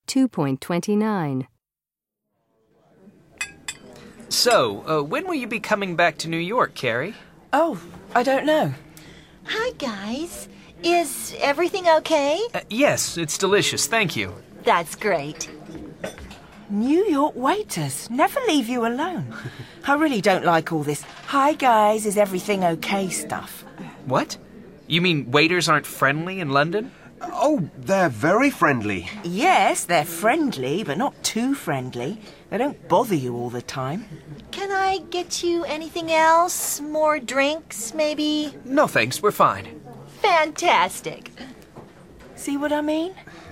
2.29. So, when will you be coming back to New York, Carrie? Oh, I don't know. Hi, guys. Is everything okay? Yes, it's delicious, thank you. That's great. New York waiters never leave you alone. I really don't like all this, "Hi guys, is everything okay" stuff. What? You mean waiters aren't friendly in London? Oh, they're very friendly. Yes, they're friendly, but not too friendly. They don't bother you all the time. Can I get you anything else? More drinks, maybe? No thanks, we're fine. Fantastic. See what I mean?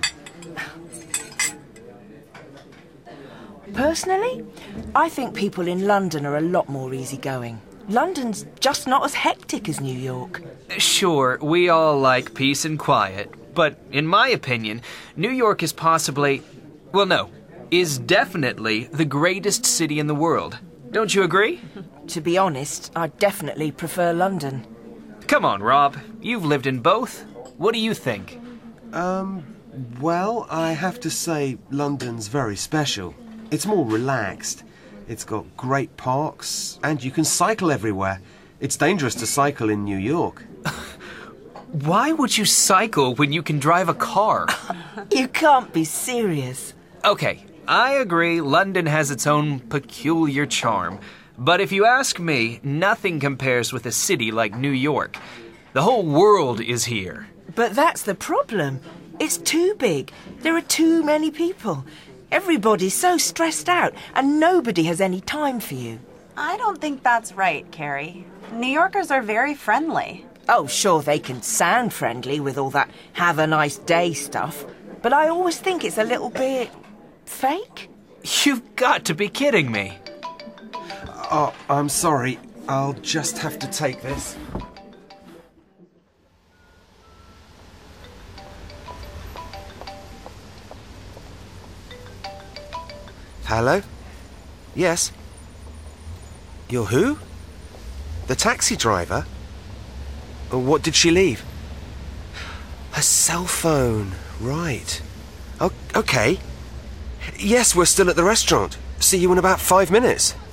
Personally, I think people in London are a lot more easygoing. London's just not as hectic as New York. Sure, we all like peace and quiet, but in my opinion, New York is possibly, is definitely the greatest city in the world. Don't you agree? To be honest, I definitely prefer London. Come on, Rob. You've lived in both. What do you think? Well, I have to say London's very special. It's more relaxed. It's got great parks, and you can cycle everywhere. It's dangerous to cycle in New York. Why would you cycle when you can drive a car? You can't be serious. Okay, I agree London has its own peculiar charm. But if you ask me, nothing compares with a city like New York. The whole world is here. But that's the problem. It's too big. There are too many people. Everybody's so stressed out, and nobody has any time for you. I don't think that's right, Carrie. New Yorkers are very friendly. Oh, sure, they can sound friendly with all that have a nice day stuff, but I always think it's a little bit fake. You've got to be kidding me. Oh, I'm sorry. I'll just have to take this. Hello? Yes? You're who? The taxi driver? What did she leave? Her cell phone. Right. Okay. Yes, we're still at the restaurant. See you in about 5 minutes.